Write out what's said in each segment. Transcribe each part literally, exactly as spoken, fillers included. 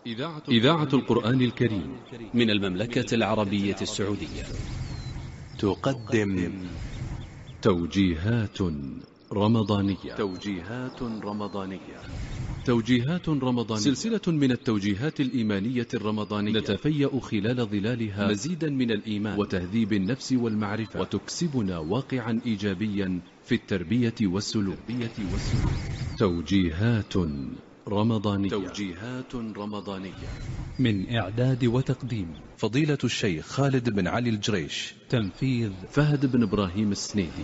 إذاعة القرآن الكريم من المملكة العربية السعودية تقدم توجيهات رمضانية توجيهات رمضانية توجيهات رمضانية سلسلة من التوجيهات الإيمانية الرمضانية نتفيأ خلال ظلالها مزيدا من الإيمان وتهذيب النفس والمعرفة، وتكسبنا واقعا إيجابيا في التربية والسلوك. توجيهات رمضانية توجيهات رمضانية من إعداد وتقديم فضيلة الشيخ خالد بن علي الجريش، تنفيذ فهد بن إبراهيم السنيدي.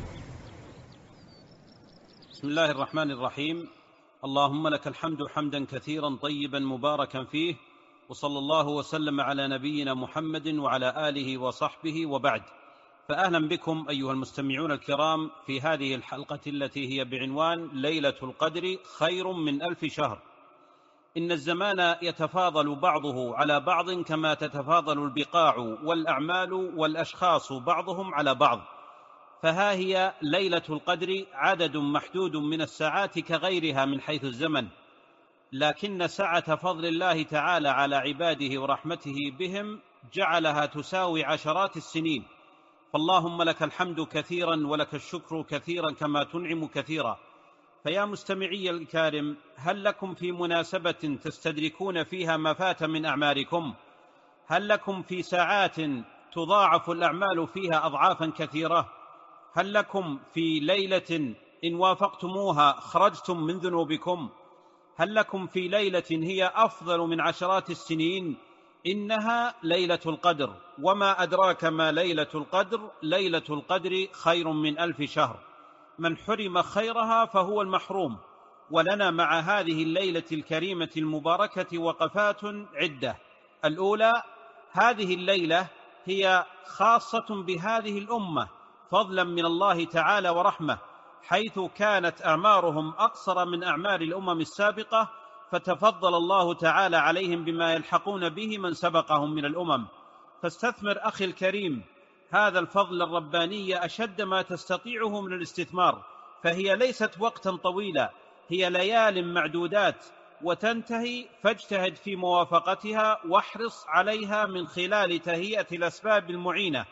بسم الله الرحمن الرحيم. اللهم لك الحمد حمدا كثيرا طيبا مباركا فيه، وصلى الله وسلم على نبينا محمد وعلى آله وصحبه، وبعد. فأهلا بكم أيها المستمعون الكرام في هذه الحلقة التي هي بعنوان ليلة القدر خير من ألف شهر. إن الزمان يتفاضل بعضه على بعض كما تتفاضل البقاع والأعمال والأشخاص بعضهم على بعض، فها هي ليلة القدر عدد محدود من الساعات كغيرها من حيث الزمن، لكن سعة فضل الله تعالى على عباده ورحمته بهم جعلها تساوي عشرات السنين. فاللهم لك الحمد كثيرا ولك الشكر كثيرا كما تنعم كثيرا. فيا مستمعي الكارم، هل لكم في مناسبة تستدركون فيها ما فات من أعماركم؟ هل لكم في ساعات تضاعف الأعمال فيها أضعافا كثيرة؟ هل لكم في ليلة إن وافقتموها خرجتم من ذنوبكم؟ هل لكم في ليلة هي أفضل من عشرات السنين؟ إنها ليلة القدر، وما أدراك ما ليلة القدر؟ ليلة القدر خير من ألف شهر. من حرم خيرها فهو المحروم. ولنا مع هذه الليلة الكريمة المباركة وقفات عدة. الأولى، هذه الليلة هي خاصة بهذه الأمة فضلا من الله تعالى ورحمة، حيث كانت أعمارهم أقصر من أعمار الأمم السابقة، فتفضل الله تعالى عليهم بما يلحقون به من سبقهم من الأمم. فاستثمر أخي الكريم هذا الفضل الرباني أشد ما تستطيعه من الاستثمار، فهي ليست وقتا طويلا، هي ليال معدودات وتنتهي، فاجتهد في موافقتها واحرص عليها من خلال تهيئة الأسباب المعينة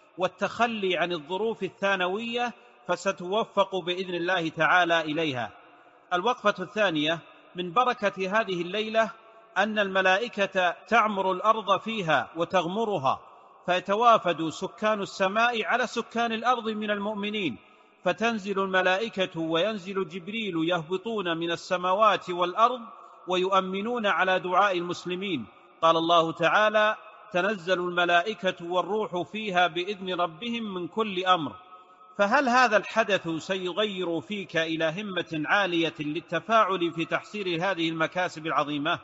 والتخلي عن الظروف الثانوية، فستوفق بإذن الله تعالى إليها. الوقفة الثانية، من بركة هذه الليلة أن الملائكة تعمر الأرض فيها وتغمرها، فيتوافد سكان السماء على سكان الأرض من المؤمنين، فتنزل الملائكة وينزل جبريل يهبطون من السماوات والأرض ويؤمنون على دعاء المسلمين. قال الله تعالى: تنزل الملائكة والروح فيها بإذن ربهم من كل أمر. فهل هذا الحدث سيغير فيك إلى همة عالية للتفاعل في تحصيل هذه المكاسب العظيمة؟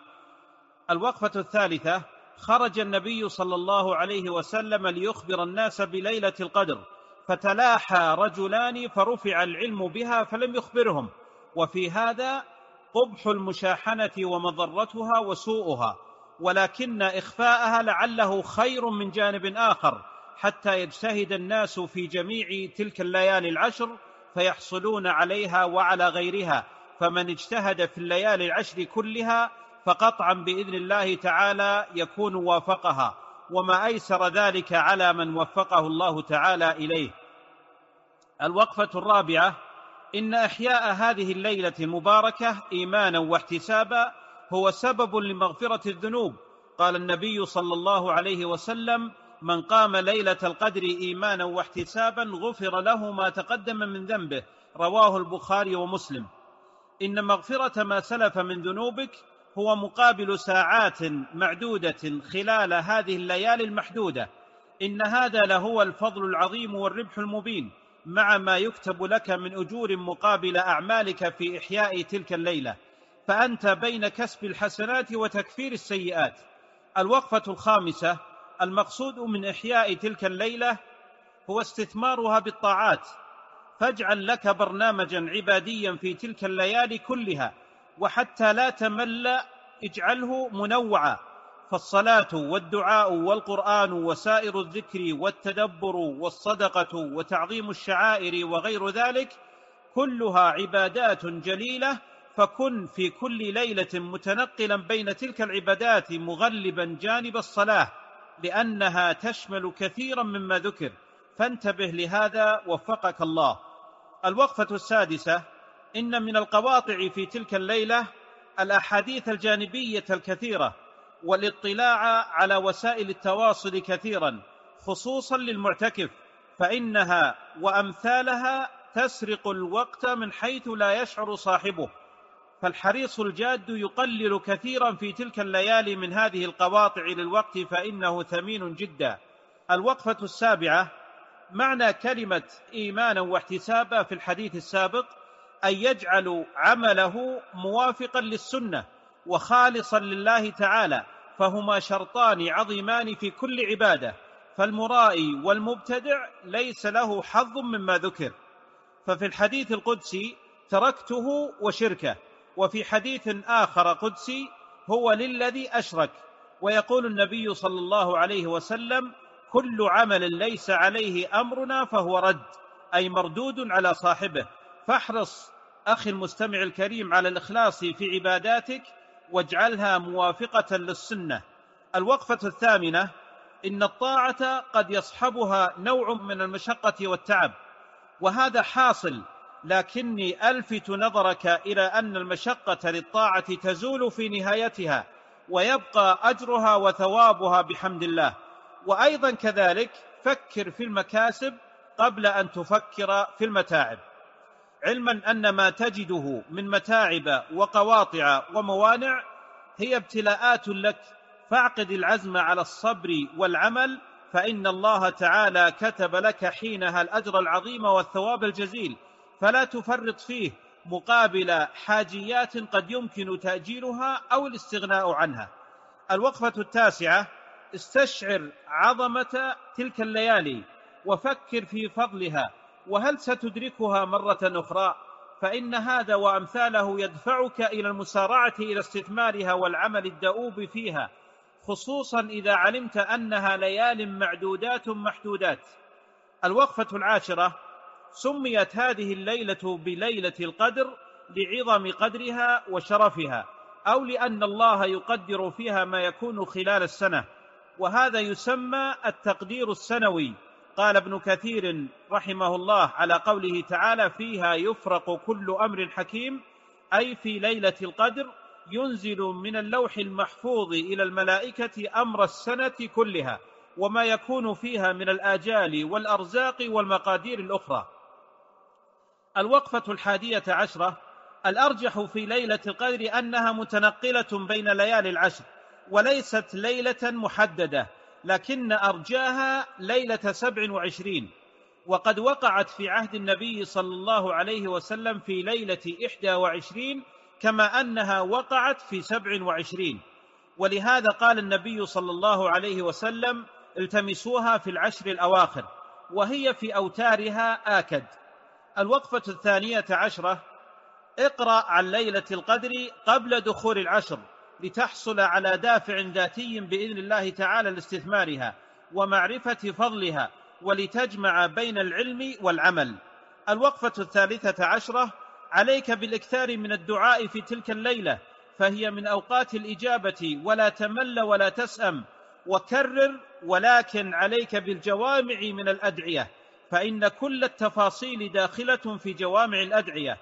الوقفة الثالثة، خرج النبي صلى الله عليه وسلم ليخبر الناس بليلة القدر، فتلاحى رجلان فرفع العلم بها فلم يخبرهم، وفي هذا قبح المشاحنة ومضرتها وسوءها، ولكن إخفاءها لعله خير من جانب آخر، حتى يجتهد الناس في جميع تلك الليالي العشر فيحصلون عليها وعلى غيرها. فمن اجتهد في الليالي العشر كلها فقطعا بإذن الله تعالى يكون وافقها، وما أيسر ذلك على من وفقه الله تعالى إليه. الوقفة الرابعة، إن إحياء هذه الليلة المباركة إيمانا واحتسابا هو سبب لمغفرة الذنوب. قال النبي صلى الله عليه وسلم: من قام ليلة القدر إيمانا واحتسابا غفر له ما تقدم من ذنبه. رواه البخاري ومسلم. إن مغفرة ما سلف من ذنوبك هو مقابل ساعات معدودة خلال هذه الليالي المحدودة. إن هذا لهو الفضل العظيم والربح المبين، مع ما يكتب لك من أجور مقابل أعمالك في إحياء تلك الليلة، فأنت بين كسب الحسنات وتكفير السيئات. الوقفة الخامسة، المقصود من إحياء تلك الليلة هو استثمارها بالطاعات، فاجعل لك برنامجا عباديا في تلك الليالي كلها، وحتى لا تمل اجعله منوعا، فالصلاة والدعاء والقرآن وسائر الذكر والتدبر والصدقة وتعظيم الشعائر وغير ذلك كلها عبادات جليلة، فكن في كل ليلة متنقلا بين تلك العبادات مغلبا جانب الصلاة، لأنها تشمل كثيرا مما ذكر، فانتبه لهذا وفقك الله. الوقفة السادسة: إن من القواطع في تلك الليلة الأحاديث الجانبية الكثيرة والاطلاع على وسائل التواصل كثيرا، خصوصا للمعتكف، فإنها وأمثالها تسرق الوقت من حيث لا يشعر صاحبه، فالحريص الجاد يقلل كثيرا في تلك الليالي من هذه القواطع للوقت، فإنه ثمين جدا. الوقفة السابعة: معنى كلمة إيمانا واحتسابا في الحديث السابق أن يجعل عمله موافقا للسنة وخالصا لله تعالى، فهما شرطان عظيمان في كل عبادة، فالمرائي والمبتدع ليس له حظ مما ذكر. ففي الحديث القدسي: تركته وشركه، وفي حديث آخر قدسي: هو للذي أشرك. ويقول النبي صلى الله عليه وسلم: كل عمل ليس عليه أمرنا فهو رد، أي مردود على صاحبه. فاحرص أخي المستمع الكريم على الإخلاص في عباداتك واجعلها موافقة للسنة. الوقفة الثامنة: إن الطاعة قد يصحبها نوع من المشقة والتعب، وهذا حاصل، لكني ألفت نظرك إلى أن المشقة للطاعة تزول في نهايتها، ويبقى أجرها وثوابها بحمد الله. وأيضا كذلك فكر في المكاسب قبل أن تفكر في المتاعب، علما أن ما تجده من متاعب وقواطع وموانع هي ابتلاءات لك، فاعقد العزم على الصبر والعمل، فإن الله تعالى كتب لك حينها الأجر العظيم والثواب الجزيل، فلا تفرط فيه مقابل حاجيات قد يمكن تأجيلها أو الاستغناء عنها. الوقفة التاسعة: استشعر عظمة تلك الليالي وفكر في فضلها، وهل ستدركها مرة أخرى؟ فإن هذا وأمثاله يدفعك إلى المسارعة إلى استثمارها والعمل الدؤوب فيها، خصوصا إذا علمت أنها ليال معدودات محدودات. الوقفة العاشرة: سميت هذه الليلة بليلة القدر لعظم قدرها وشرفها، أو لأن الله يقدر فيها ما يكون خلال السنة، وهذا يسمى التقدير السنوي. قال ابن كثير رحمه الله على قوله تعالى: فيها يفرق كل أمر حكيم، أي في ليلة القدر ينزل من اللوح المحفوظ إلى الملائكة أمر السنة كلها، وما يكون فيها من الآجال والأرزاق والمقادير الأخرى. الوقفة الحادية عشرة: الأرجح في ليلة القدر أنها متنقلة بين ليالي العشر، وليست ليلة محددة، لكن أرجاها ليلة سبع وعشرين، وقد وقعت في عهد النبي صلى الله عليه وسلم في ليلة إحدى وعشرين، كما أنها وقعت في سبع وعشرين، ولهذا قال النبي صلى الله عليه وسلم: التمسوها في العشر الأواخر، وهي في أوتارها آكد. الوقفة الثانية عشرة: اقرأ عن ليلة القدر قبل دخول العشر، لتحصل على دافع ذاتي بإذن الله تعالى لاستثمارها ومعرفة فضلها، ولتجمع بين العلم والعمل. الوقفة الثالثة عشرة: عليك بالإكثار من الدعاء في تلك الليلة، فهي من أوقات الإجابة، ولا تمل ولا تسأم، وكرر، ولكن عليك بالجوامع من الأدعية، فإن كل التفاصيل داخلة في جوامع الأدعية،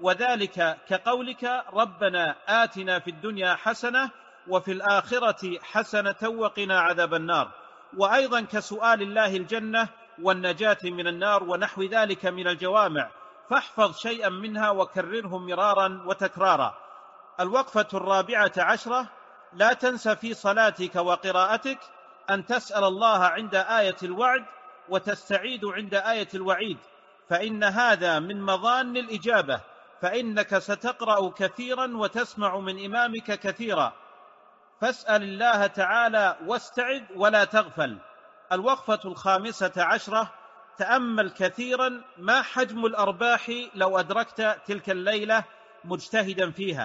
وذلك كقولك: ربنا آتنا في الدنيا حسنة وفي الآخرة حسنة وقنا عذاب النار، وأيضا كسؤال الله الجنة والنجاة من النار، ونحو ذلك من الجوامع، فاحفظ شيئا منها وكرره مرارا وتكرارا. الوقفة الرابعة عشرة: لا تنس في صلاتك وقراءتك أن تسأل الله عند آية الوعد وتستعيد عند آية الوعيد، فإن هذا من مظان الإجابة، فإنك ستقرأ كثيرا وتسمع من إمامك كثيرا، فاسأل الله تعالى واستعد ولا تغفل. الوقفة الخامسة عشرة: تأمل كثيرا ما حجم الأرباح لو أدركت تلك الليلة مجتهدا فيها،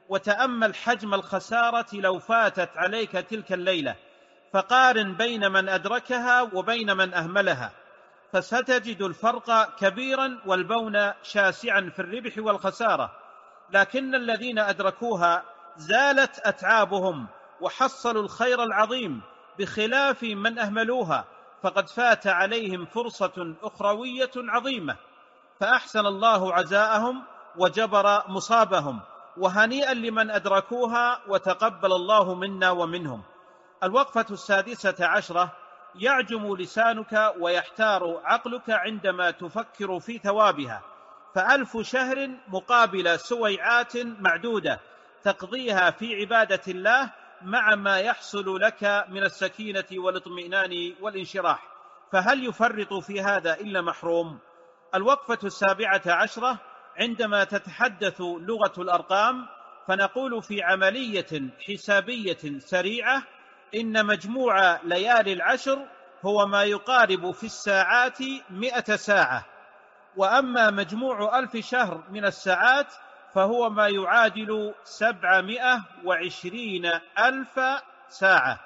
وتأمل حجم الخسارة لو فاتت عليك تلك الليلة، فقارن بين من أدركها وبين من أهملها، فستجد الفرق كبيرا والبون شاسعا في الربح والخسارة. لكن الذين أدركوها زالت أتعابهم وحصلوا الخير العظيم، بخلاف من أهملوها فقد فات عليهم فرصة أخروية عظيمة، فأحسن الله عزاءهم وجبر مصابهم، وهنيئا لمن أدركوها وتقبل الله منا ومنهم. الوقفة السادسة عشرة: يعجم لسانك ويحتار عقلك عندما تفكر في ثوابها، فألف شهر مقابل سويعات معدودة تقضيها في عبادة الله مع ما يحصل لك من السكينة والاطمئنان والانشراح، فهل يفرط في هذا إلا محروم؟ الوقفة السابعة عشرة: عندما تتحدث لغة الأرقام فنقول في عملية حسابية سريعة إن مجموع ليالي العشر هو ما يقارب في الساعات مئة ساعة، وأما مجموع ألف شهر من الساعات فهو ما يعادل سبعمائة وعشرين ألف ساعة.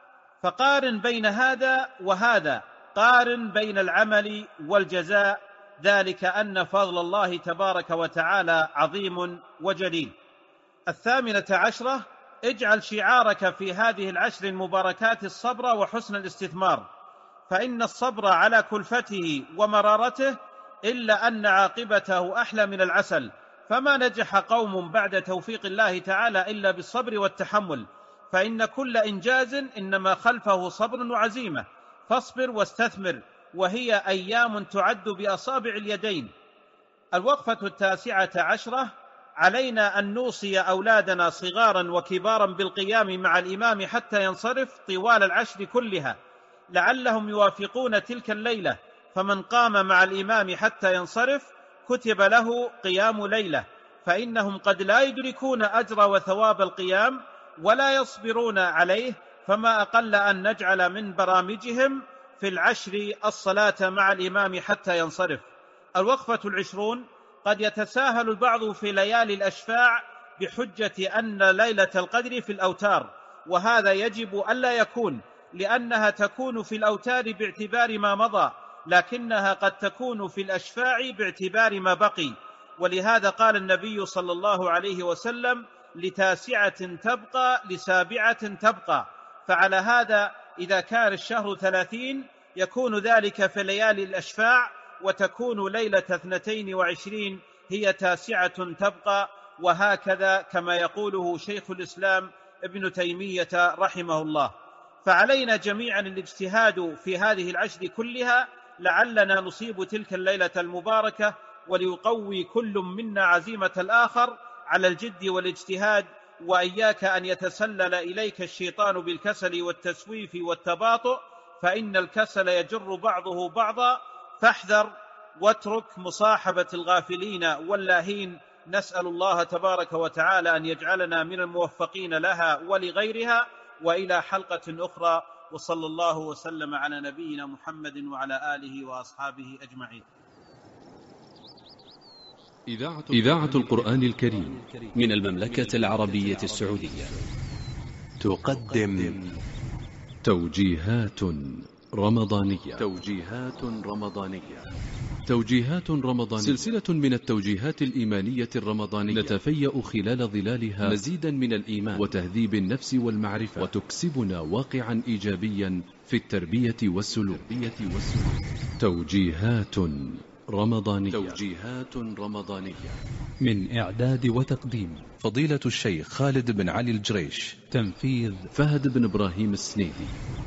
فقارن بين هذا وهذا، قارن بين العمل والجزاء، ذلك أن فضل الله تبارك وتعالى عظيم وجليل. الثامنة عشرة: اجعل شعارك في هذه العشر المباركات الصبر وحسن الاستثمار، فإن الصبر على كلفته ومرارته إلا أن عاقبته أحلى من العسل، فما نجح قوم بعد توفيق الله تعالى إلا بالصبر والتحمل، فإن كل إنجاز إنما خلفه صبر وعزيمة، فاصبر واستثمر، وهي أيام تعد بأصابع اليدين. الوقفة التاسعة عشرة: علينا أن نوصي أولادنا صغارا وكبارا بالقيام مع الإمام حتى ينصرف طوال العشر كلها، لعلهم يوافقون تلك الليلة، فمن قام مع الإمام حتى ينصرف كتب له قيام ليلة، فإنهم قد لا يدركون أجر وثواب القيام ولا يصبرون عليه، فما أقل أن نجعل من برامجهم في العشر الصلاة مع الإمام حتى ينصرف. الوقفة العشرون: قد يتساهل البعض في ليالي الأشفاع بحجة أن ليلة القدر في الأوتار، وهذا يجب ألا يكون، لأنها تكون في الأوتار باعتبار ما مضى، لكنها قد تكون في الأشفاع باعتبار ما بقي، ولهذا قال النبي صلى الله عليه وسلم: لتاسعة تبقى لسابعة تبقى. فعلى هذا إذا كان الشهر ثلاثين يكون ذلك في ليالي الأشفاع، وتكون ليلة اثنتين وعشرين هي تاسعة تبقى، وهكذا كما يقوله شيخ الإسلام ابن تيمية رحمه الله. فعلينا جميعا الاجتهاد في هذه العشر كلها لعلنا نصيب تلك الليلة المباركة، وليقوي كل منا عزيمة الآخر على الجد والاجتهاد، وإياك أن يتسلل إليك الشيطان بالكسل والتسويف والتباطؤ، فإن الكسل يجر بعضه بعضا، فاحذر واترك مصاحبة الغافلين واللاهين. نسأل الله تبارك وتعالى أن يجعلنا من الموفقين لها ولغيرها. وإلى حلقة أخرى، وصلى الله وسلم على نبينا محمد وعلى آله وأصحابه أجمعين. إذاعة القرآن الكريم من المملكة العربية السعودية تقدم توجيهات رمضانية. توجيهات رمضانية توجيهات رمضانية سلسلة من التوجيهات الإيمانية الرمضانية نتفيأ خلال ظلالها مزيدا من الإيمان وتهذيب النفس والمعرفة، وتكسبنا واقعا إيجابيا في التربية والسلوك. توجيهات رمضانية توجيهات رمضانية من إعداد وتقديم فضيلة الشيخ خالد بن علي الجريش، تنفيذ فهد بن إبراهيم السنيدي.